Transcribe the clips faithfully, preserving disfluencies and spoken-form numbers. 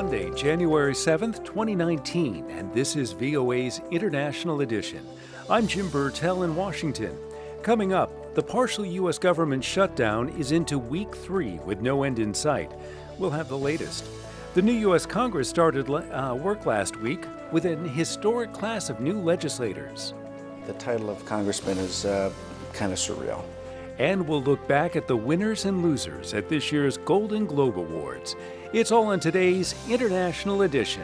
Monday, January seventh, twenty nineteen, and this is V O A's International Edition. I'm Jim Burtell in Washington. Coming up, the partial U S government shutdown is into week three with no end in sight. We'll have the latest. The new U S Congress started uh, work last week with an historic class of new legislators. The title of congressman is uh, kind of surreal. And we'll look back at the winners and losers at this year's Golden Globe Awards. It's all in today's International Edition.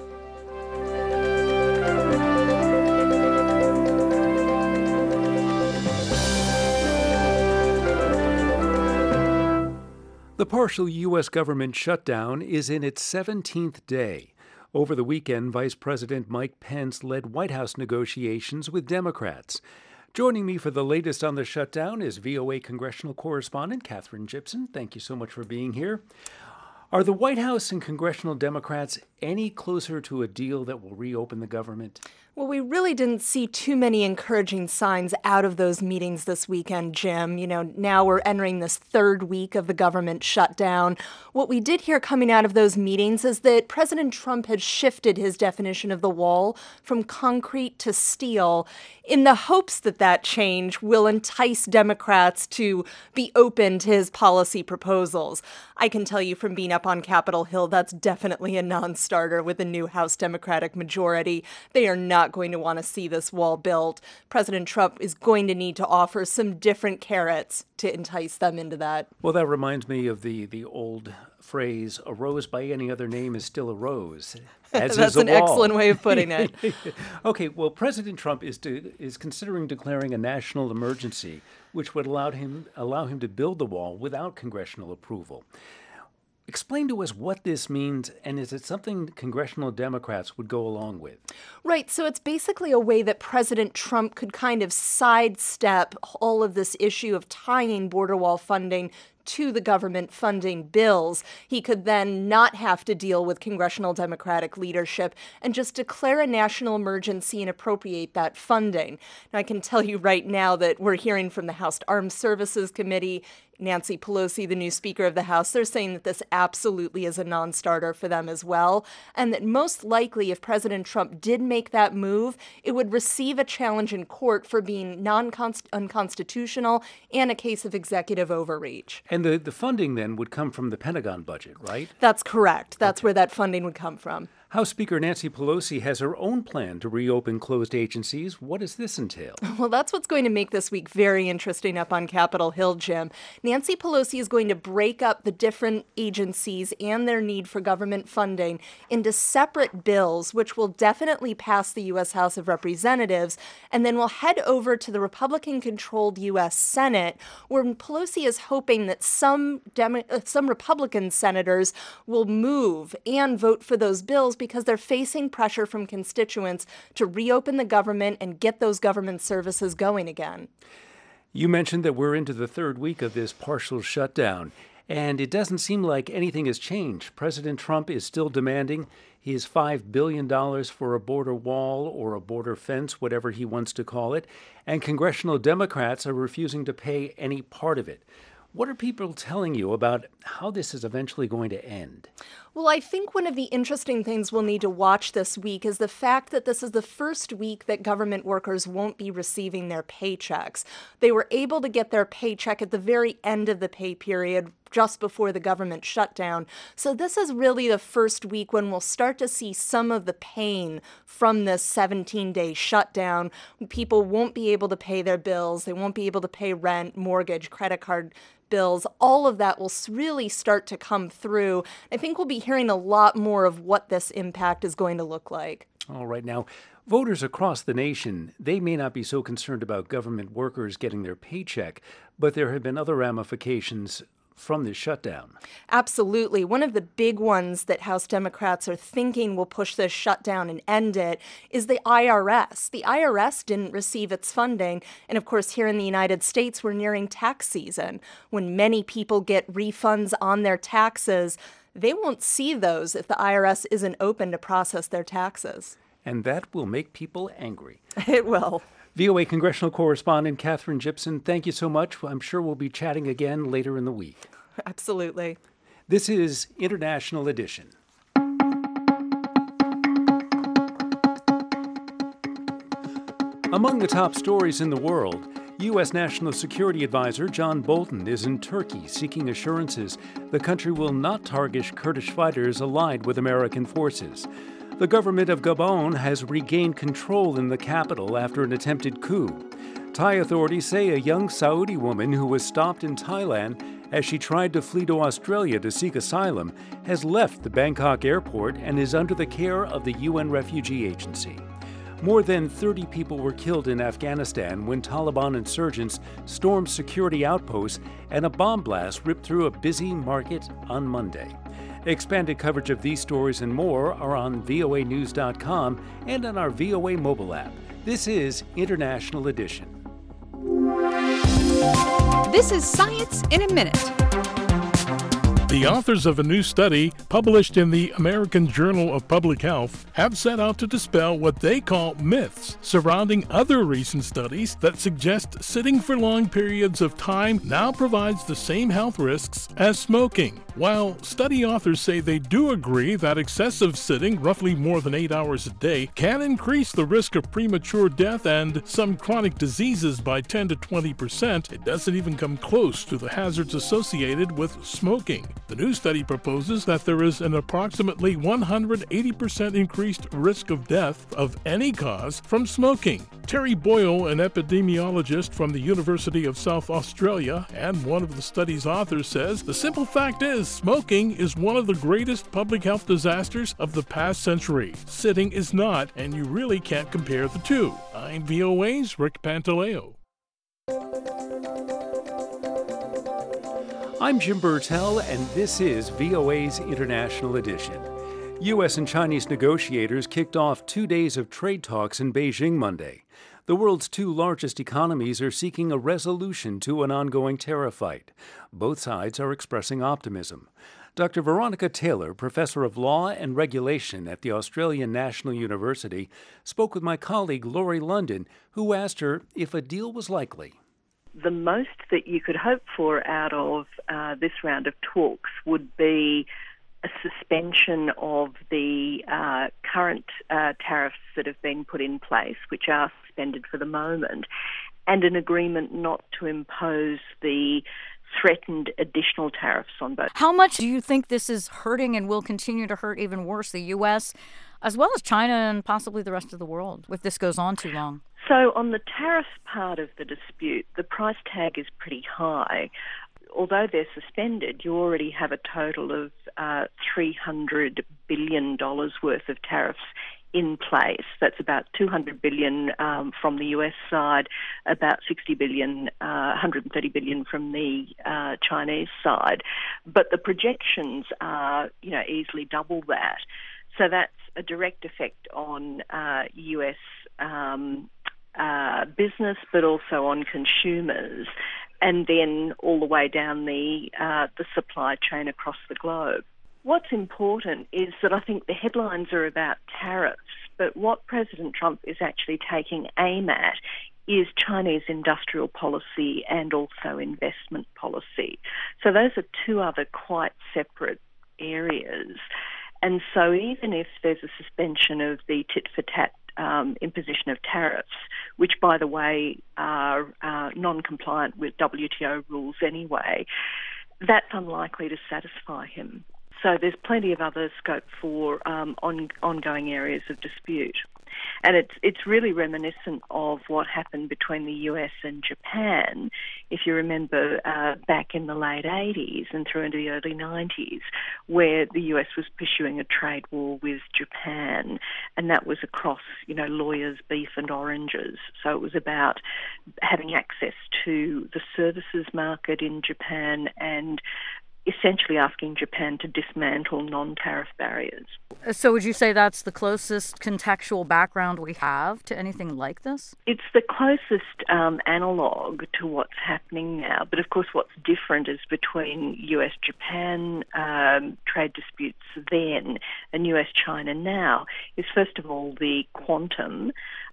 The partial U S government shutdown is in its seventeenth day. Over the weekend, Vice President Mike Pence led White House negotiations with Democrats. Joining me for the latest on the shutdown is V O A congressional correspondent Katherine Gypson. Thank you so much for being here. Are the White House and congressional Democrats any closer to a deal that will reopen the government? Well, we really didn't see too many encouraging signs out of those meetings this weekend, Jim. You know, now we're entering this third week of the government shutdown. What we did hear coming out of those meetings is that President Trump had shifted his definition of the wall from concrete to steel in the hopes that that change will entice Democrats to be open to his policy proposals. I can tell you from being up on Capitol Hill, that's definitely a non-starter with the new House Democratic majority. They are not going to want to see this wall built. President Trump is going to need to offer some different carrots to entice them into that. Well, that reminds me of the, the old phrase, a rose by any other name is still a rose. As That's is a an wall. Excellent way of putting it. Okay, well, President Trump is to, is considering declaring a national emergency, which would allow him allow him to build the wall without congressional approval. Explain to us what this means, and is it something congressional Democrats would go along with? Right. So it's basically a way that President Trump could kind of sidestep all of this issue of tying border wall funding to the government funding bills. He could then not have to deal with congressional Democratic leadership and just declare a national emergency and appropriate that funding. Now, I can tell you right now that we're hearing from the House Armed Services Committee, Nancy Pelosi, the new Speaker of the House, they're saying that this absolutely is a non-starter for them as well, and that most likely if President Trump did make that move, it would receive a challenge in court for being non-unconstitutional and a case of executive overreach. And the, the funding then would come from the Pentagon budget, right? That's correct. That's okay. Where that funding would come from. House Speaker Nancy Pelosi has her own plan to reopen closed agencies. What does this entail? Well, that's what's going to make this week very interesting up on Capitol Hill, Jim. Nancy Pelosi is going to break up the different agencies and their need for government funding into separate bills, which will definitely pass the U S House of Representatives, and then will head over to the Republican-controlled U S Senate, where Pelosi is hoping that some Demo- some Republican senators will move and vote for those bills because they're facing pressure from constituents to reopen the government and get those government services going again. You mentioned that we're into the third week of this partial shutdown, and it doesn't seem like anything has changed. President Trump is still demanding his five billion dollars for a border wall or a border fence, whatever he wants to call it, and congressional Democrats are refusing to pay any part of it. What are people telling you about how this is eventually going to end? Well, I think one of the interesting things we'll need to watch this week is the fact that this is the first week that government workers won't be receiving their paychecks. They were able to get their paycheck at the very end of the pay period, just before the government shutdown. So this is really the first week when we'll start to see some of the pain from this seventeen-day shutdown. People won't be able to pay their bills. They won't be able to pay rent, mortgage, credit card bills. All of that will really start to come through. I think we'll be hearing a lot more of what this impact is going to look like. All right. Now, voters across the nation, they may not be so concerned about government workers getting their paycheck, but there have been other ramifications from this shutdown. Absolutely. One of the big ones that House Democrats are thinking will push this shutdown and end it is the I R S. The I R S didn't receive its funding. And of course, here in the United States, we're nearing tax season. When many people get refunds on their taxes, they won't see those if the I R S isn't open to process their taxes. And that will make people angry. It will. V O A congressional correspondent Katherine Gypson, thank you so much. I'm sure we'll be chatting again later in the week. Absolutely. This is International Edition. Among the top stories in the world, U S. National Security Advisor John Bolton is in Turkey seeking assurances the country will not target Kurdish fighters allied with American forces. The government of Gabon has regained control in the capital after an attempted coup. Thai authorities say a young Saudi woman who was stopped in Thailand as she tried to flee to Australia to seek asylum has left the Bangkok airport and is under the care of the U N Refugee Agency. More than thirty people were killed in Afghanistan when Taliban insurgents stormed security outposts and a bomb blast ripped through a busy market on Monday. Expanded coverage of these stories and more are on V O A news dot com and on our V O A mobile app. This is International Edition. This is Science in a Minute. The authors of a new study published in the American Journal of Public Health have set out to dispel what they call myths surrounding other recent studies that suggest sitting for long periods of time now provides the same health risks as smoking. While study authors say they do agree that excessive sitting, roughly more than eight hours a day, can increase the risk of premature death and some chronic diseases by ten to twenty percent, it doesn't even come close to the hazards associated with smoking. The new study proposes that there is an approximately one hundred eighty percent increased risk of death of any cause from smoking. Terry Boyle, an epidemiologist from the University of South Australia and one of the study's authors, says the simple fact is smoking is one of the greatest public health disasters of the past century. Sitting is not, and you really can't compare the two. I'm V O A's Rick Pantaleo. I'm Jim Burtell, and this is V O A's International Edition. U S and Chinese negotiators kicked off two days of trade talks in Beijing Monday. The world's two largest economies are seeking a resolution to an ongoing tariff fight. Both sides are expressing optimism. Doctor Veronica Taylor, professor of law and regulation at the Australian National University, spoke with my colleague Laurie London, who asked her if a deal was likely. The most that you could hope for out of uh, this round of talks would be a suspension of the uh, current uh, tariffs that have been put in place, which are suspended for the moment, and an agreement not to impose the threatened additional tariffs on both. How much do you think this is hurting and will continue to hurt even worse the U S, as well as China and possibly the rest of the world, if this goes on too long? So on the tariff part of the dispute, the price tag is pretty high. Although they're suspended, you already have a total of uh, three hundred billion dollars worth of tariffs in place. That's about two hundred billion dollars um, from the U S side, about sixty billion dollars, uh, one hundred thirty billion dollars from the uh, Chinese side. But the projections are, you know, easily double that. So that's a direct effect on uh, U S um, uh, business, but also on consumers, and then all the way down the uh, the supply chain across the globe. What's important is that I think the headlines are about tariffs, but what President Trump is actually taking aim at is Chinese industrial policy and also investment policy. So those are two other quite separate areas. And so even if there's a suspension of the tit-for-tat um, imposition of tariffs, which, by the way, are uh, non-compliant with W T O rules anyway, that's unlikely to satisfy him. So there's plenty of other scope for um, on, ongoing areas of dispute. And it's it's really reminiscent of what happened between the U S and Japan, if you remember, uh, back in the late eighties and through into the early nineties, where the U S was pursuing a trade war with Japan, and that was across, you know, lawyers, beef and oranges. So it was about having access to the services market in Japan and essentially asking Japan to dismantle non-tariff barriers. So would you say that's the closest contextual background we have to anything like this? It's the closest um, analogue to what's happening now. But of course what's different is between U S Japan um, trade disputes then and U S China now is first of all the quantum.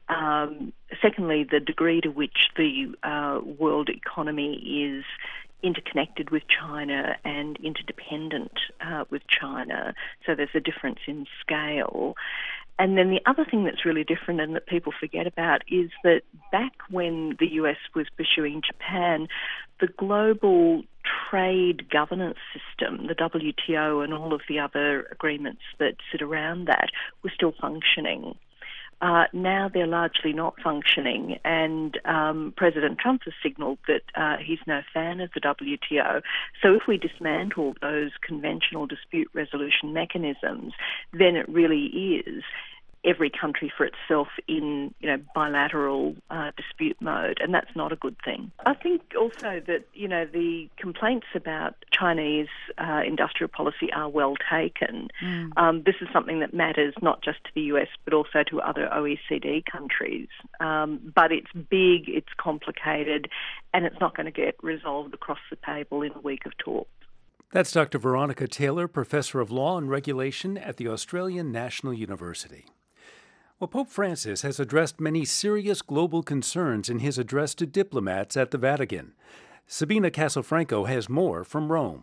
Um, secondly, the degree to which the uh, world economy is interconnected with China and interdependent uh, with China. So there's a difference in scale. And then the other thing that's really different and that people forget about is that back when the U S was pursuing Japan, the global trade governance system, the W T O and all of the other agreements that sit around that, were still functioning. Uh, now they're largely not functioning, and um, President Trump has signalled that uh, he's no fan of the W T O. So if we dismantle those conventional dispute resolution mechanisms, then it really is every country for itself in, you know, bilateral uh, dispute mode, and that's not a good thing. I think also that, you know, the complaints about Chinese uh, industrial policy are well taken. Mm. Um, this is something that matters not just to the U S but also to other O E C D countries. Um, but it's big, it's complicated, and it's not going to get resolved across the table in a week of talks. That's Doctor Veronica Taylor, Professor of Law and Regulation at the Australian National University. Well, Pope Francis has addressed many serious global concerns in his address to diplomats at the Vatican. Sabina Castelfranco has more from Rome.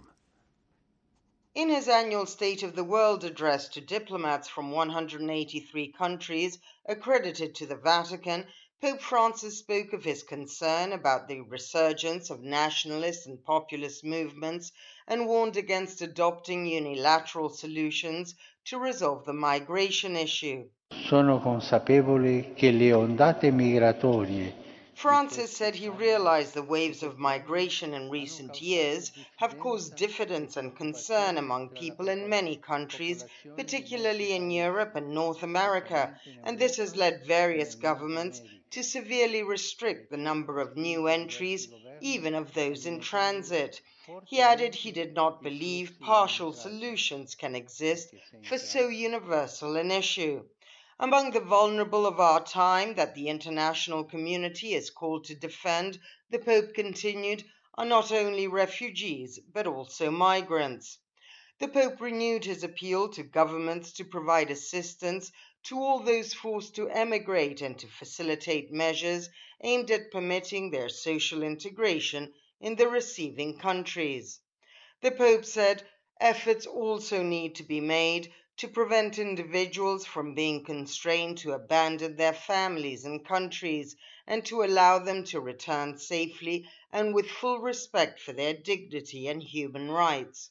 In his annual State of the World address to diplomats from one hundred eighty-three countries accredited to the Vatican, Pope Francis spoke of his concern about the resurgence of nationalist and populist movements and warned against adopting unilateral solutions to resolve the migration issue. Sono consapevole che le ondate migratorie. Francis said he realized the waves of migration in recent years have caused diffidence and concern among people in many countries, particularly in Europe and North America, and this has led various governments to severely restrict the number of new entries, even of those in transit. He added he did not believe partial solutions can exist for so universal an issue. Among the vulnerable of our time that the international community is called to defend, the Pope continued, are not only refugees, but also migrants. The Pope renewed his appeal to governments to provide assistance to all those forced to emigrate and to facilitate measures aimed at permitting their social integration in the receiving countries. The Pope said efforts also need to be made to prevent individuals from being constrained to abandon their families and countries and to allow them to return safely and with full respect for their dignity and human rights.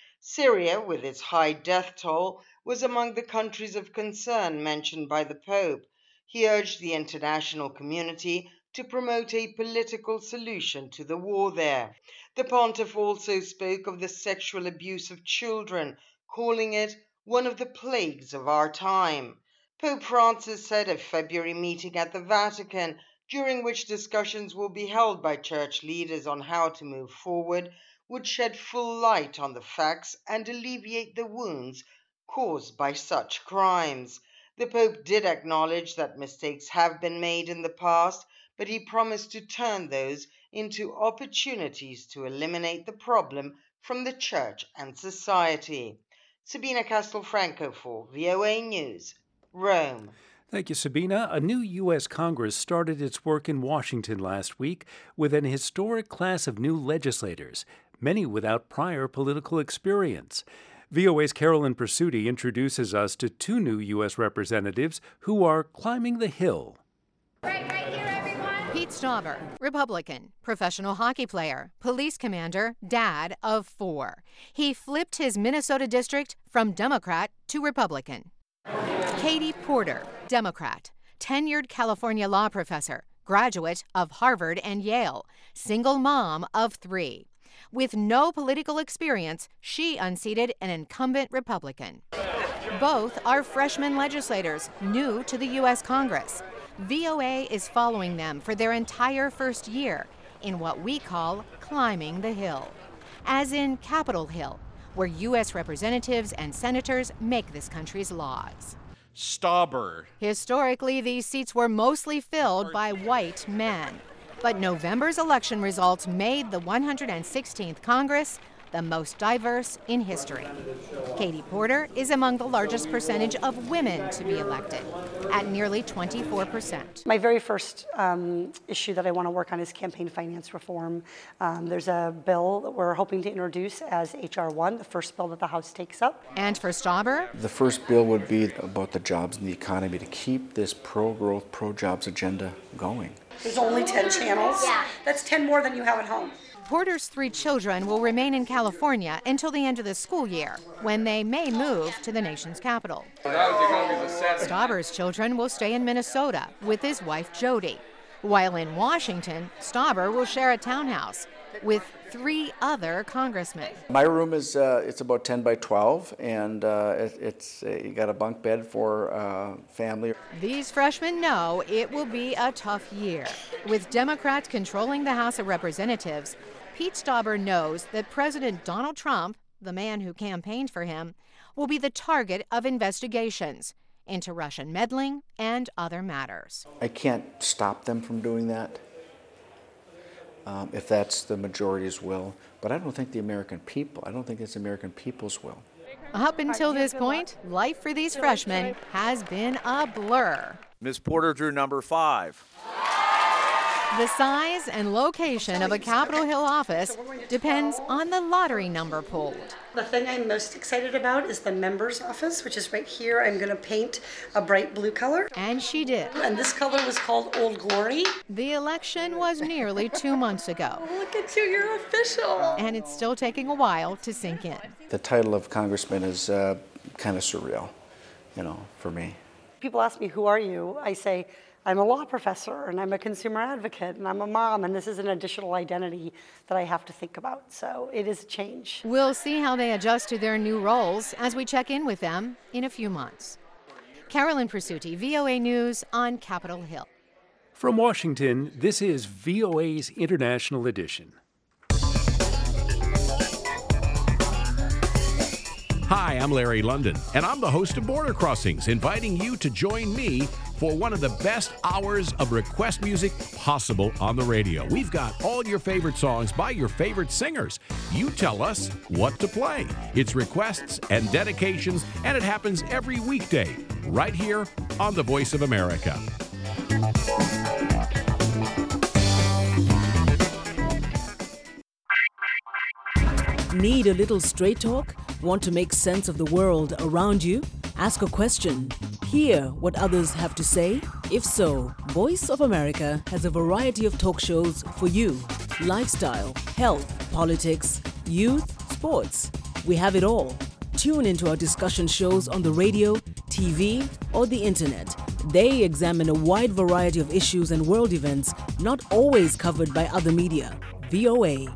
Syria, with its high death toll, was among the countries of concern mentioned by the Pope. He urged the international community to promote a political solution to the war there. The Pontiff also spoke of the sexual abuse of children, calling it one of the plagues of our time. Pope Francis said at a February meeting at the Vatican, during which discussions will be held by church leaders on how to move forward, would shed full light on the facts and alleviate the wounds caused by such crimes. The Pope did acknowledge that mistakes have been made in the past, but he promised to turn those into opportunities to eliminate the problem from the church and society. Sabina Castelfranco for V O A News, Rome. Thank you, Sabina. A new U S Congress started its work in Washington last week with an historic class of new legislators, many without prior political experience. V O A's Carolyn Pursuti introduces us to two new U S representatives who are climbing the hill. Right, right here, everyone. Pete Stauber, Republican, professional hockey player, police commander, dad of four. He flipped his Minnesota district from Democrat to Republican. Katie Porter, Democrat, tenured California law professor, graduate of Harvard and Yale, single mom of three. With no political experience, she unseated an incumbent Republican. Both are freshman legislators new to the U S Congress. V O A is following them for their entire first year in what we call climbing the hill, as in Capitol Hill, where U S representatives and senators make this country's laws. Stauber. Historically, these seats were mostly filled by white men. But November's election results made the one hundred sixteenth Congress the the most diverse in history. Katie Porter is among the largest percentage of women to be elected, at nearly twenty-four percent. My very first um, issue that I want to work on is campaign finance reform. Um, there's a bill that we're hoping to introduce as H R one, the first bill that the House takes up. And for Stauber, The first bill would be about the jobs and the economy to keep this pro-growth, pro-jobs agenda going. There's only ten channels. That's ten more than you have at home. Porter's three children will remain in California until the end of the school year, when they may move to the nation's capital. Stauber's children will stay in Minnesota with his wife Jody, while in Washington, Stauber will share a townhouse with three other congressmen. My room is uh, it's about ten by twelve, and uh, it, it's uh, you got a bunk bed for uh, family. These freshmen know it will be a tough year. With Democrats controlling the House of Representatives, Pete Stauber knows that President Donald Trump, the man who campaigned for him, will be the target of investigations into Russian meddling and other matters. I can't stop them from doing that. Um, if that's the majority's will. But I don't think the American people, I don't think it's the American people's will. Up until this point, life for these freshmen has been a blur. Miz Porter drew number five. The size and location of a Capitol Hill office depends on the lottery number pulled. The thing I'm most excited about is the member's office, which is right here. I'm going to paint a bright blue color. And she did. And this color was called Old Glory. The election was nearly two months ago. Oh, look at you, you're official. And it's still taking a while to sink in. The title of congressman is uh, kind of surreal, you know, for me. People ask me, who are you? I say, I'm a law professor, and I'm a consumer advocate, and I'm a mom, and this is an additional identity that I have to think about. So it is a change. We'll see how they adjust to their new roles as we check in with them in a few months. Carolyn Pursuti, V O A News on Capitol Hill. From Washington, this is V O A's International Edition. Hi, I'm Larry London, and I'm the host of Border Crossings, inviting you to join me for one of the best hours of request music possible on the radio. We've got all your favorite songs by your favorite singers. You tell us what to play. It's requests and dedications, and it happens every weekday right here on The Voice of America. Need a little straight talk? Want to make sense of the world around you? Ask a question. Hear what others have to say? If so, Voice of America has a variety of talk shows for you. Lifestyle, health, politics, youth, sports. We have it all. Tune into our discussion shows on the radio, T V, or the internet. They examine a wide variety of issues and world events not always covered by other media. V O A.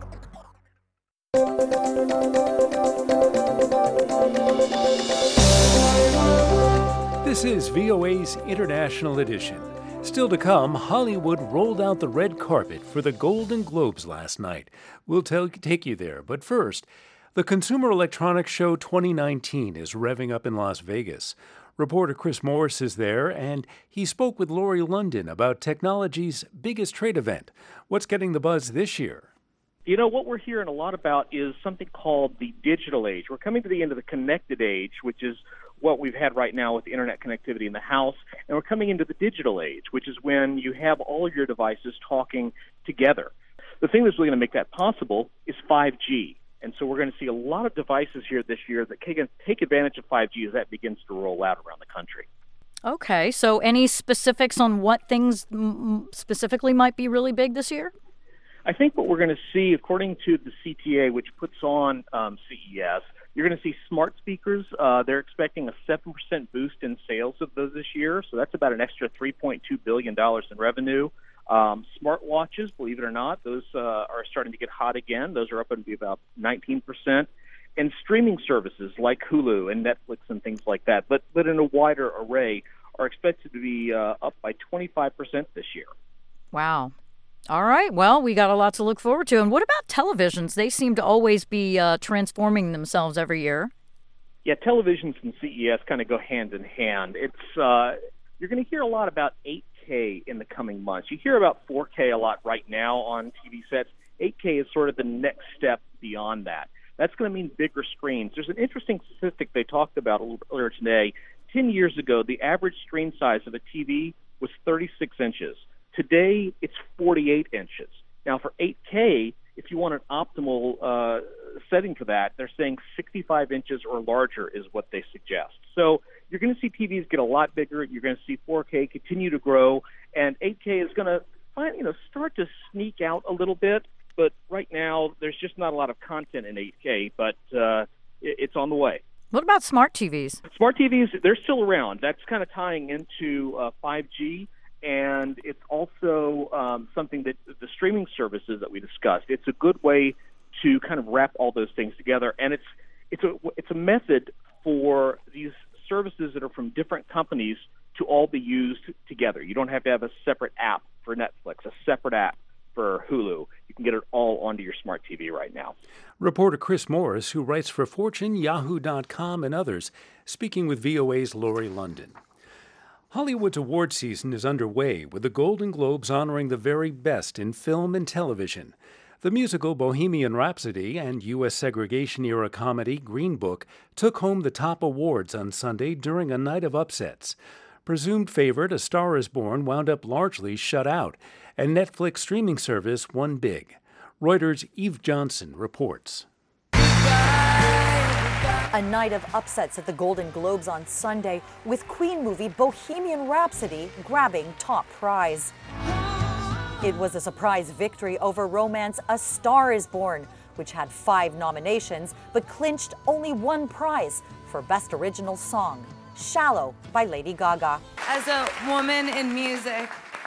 This is V O A's International Edition. Still to come, Hollywood rolled out the red carpet for the Golden Globes last night. We'll tell, take you there, but first, the Consumer Electronics Show twenty nineteen is revving up in Las Vegas. Reporter Chris Morris is there, and he spoke with Lori London about technology's biggest trade event. What's getting the buzz this year? You know, what we're hearing a lot about is something called the digital age. We're coming to the end of the connected age, which is what we've had right now with the internet connectivity in the house, and we're coming into the digital age, which is when you have all of your devices talking together. The thing that's really going to make that possible is five G, and so we're going to see a lot of devices here this year that can take advantage of five G as that begins to roll out around the country. Okay, so any specifics on what things m- specifically might be really big this year? I think what we're going to see, according to the C T A, which puts on um, C E S, you're going to see smart speakers. Uh, they're expecting a seven percent boost in sales of those this year, so that's about an extra three point two billion dollars in revenue. Um, smart watches, believe it or not, those uh, are starting to get hot again. Those are up and be about nineteen percent. And streaming services like Hulu and Netflix and things like that, but, but in a wider array, are expected to be uh, up by twenty-five percent this year. Wow. All right. Well, we got a lot to look forward to. And what about televisions? They seem to always be uh, transforming themselves every year. Yeah, televisions and C E S kind of go hand in hand. It's uh, you're going to hear a lot about eight K in the coming months. You hear about four K a lot right now on T V sets. eight K is sort of the next step beyond that. That's going to mean bigger screens. There's an interesting statistic they talked about a little earlier today. Ten years ago, the average screen size of a T V was thirty-six inches. Today, it's forty-eight inches. Now, for eight K, if you want an optimal uh, setting for that, they're saying sixty-five inches or larger is what they suggest. So you're going to see T Vs get a lot bigger. You're going to see four K continue to grow, and eight K is going to find, you know, start to sneak out a little bit. But right now, there's just not a lot of content in eight K, but uh, it's on the way. What about smart T Vs? Smart T Vs, they're still around. That's kind of tying into uh, five G, and it's also um, something that the streaming services that we discussed. It's a good way to kind of wrap all those things together, and it's it's a it's a method for these services that are from different companies to all be used together. You don't have to have a separate app for Netflix, a separate app for Hulu. You can get it all onto your smart T V right now. Reporter Chris Morris, who writes for Fortune, Yahoo dot com, and others, speaking with V O A's Lori London. Hollywood's award season is underway, with the Golden Globes honoring the very best in film and television. The musical Bohemian Rhapsody and U S segregation-era comedy Green Book took home the top awards on Sunday during a night of upsets. Presumed favorite A Star is Born wound up largely shut out, and Netflix streaming service won big. Reuters' Eve Johnson reports. A night of upsets at the Golden Globes on Sunday, with Queen movie Bohemian Rhapsody grabbing top prize. It was a surprise victory over romance A Star is Born, which had five nominations but clinched only one prize for Best Original Song, Shallow by Lady Gaga. As a woman in music,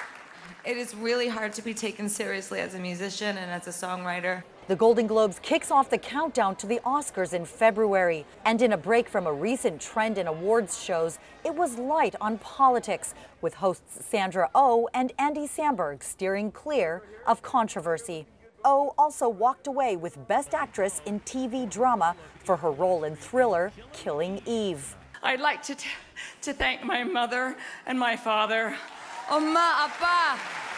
it is really hard to be taken seriously as a musician and as a songwriter. The Golden Globes kicks off the countdown to the Oscars in February. And in a break from a recent trend in awards shows, it was light on politics, with hosts Sandra Oh and Andy Samberg steering clear of controversy. Oh also walked away with Best Actress in T V Drama for her role in thriller Killing Eve. I'd like to, t- to thank my mother and my father. Oma, Appa!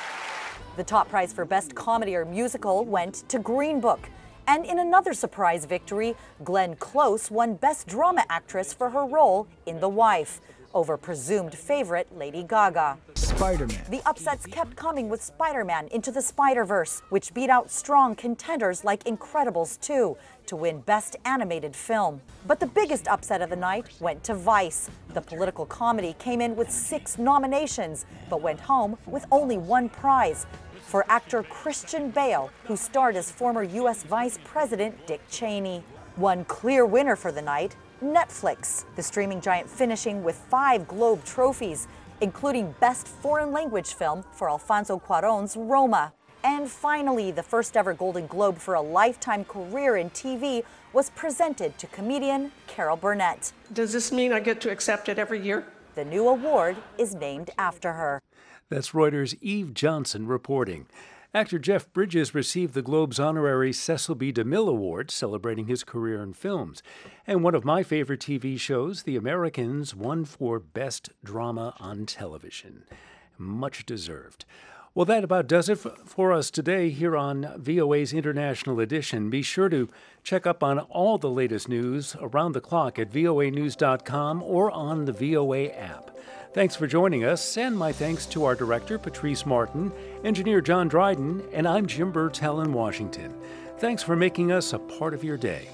The top prize for Best Comedy or Musical went to Green Book. And in another surprise victory, Glenn Close won Best Drama Actress for her role in The Wife, over presumed favorite Lady Gaga. Spider-Man. The upsets kept coming with Spider-Man Into the Spider-Verse, which beat out strong contenders like Incredibles two to win Best Animated Film. But the biggest upset of the night went to Vice. The political comedy came in with six nominations, but went home with only one prize, for actor Christian Bale, who starred as former U S Vice President Dick Cheney. One clear winner for the night, Netflix, the streaming giant finishing with five Globe trophies, including Best Foreign Language Film for Alfonso Cuarón's Roma. And finally, the first ever Golden Globe for a lifetime career in T V was presented to comedian Carol Burnett. Does this mean I get to accept it every year? The new award is named after her. That's Reuters' Eve Johnson reporting. Actor Jeff Bridges received the Globe's honorary Cecil B. DeMille Award, celebrating his career in films. And one of my favorite T V shows, The Americans, won for Best Drama on Television. Much deserved. Well, that about does it for us today here on V O A's International Edition. Be sure to check up on all the layest news around the clock at V O A news dot com or on the V O A app. Thanks for joining us, and my thanks to our director, Patrice Martin, engineer John Dryden, and I'm Jim Burtell in Washington. Thanks for making us a part of your day.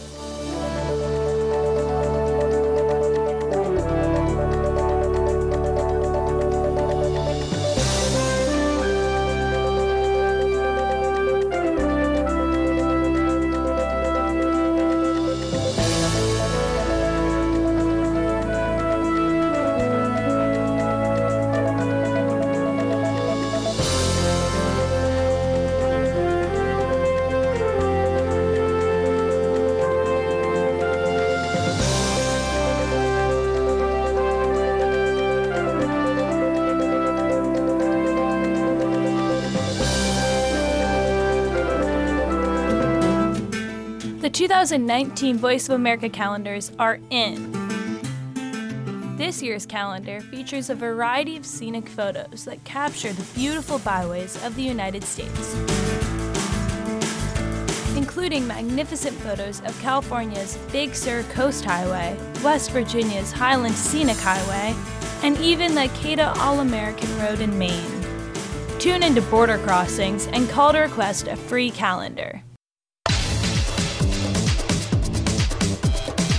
The two thousand nineteen Voice of America calendars are in. This year's calendar features a variety of scenic photos that capture the beautiful byways of the United States, including magnificent photos of California's Big Sur Coast Highway, West Virginia's Highland Scenic Highway, and even the Acada All-American Road in Maine. Tune into Border Crossings and call to request a free calendar.